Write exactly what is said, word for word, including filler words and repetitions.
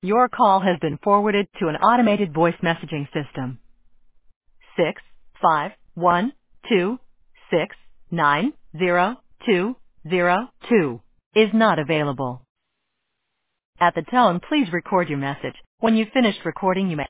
Your call has been forwarded to an automated voice messaging system. Six five one two six nine zero two zero two is not available. At the tone, please record your message. When you've finished recording, you may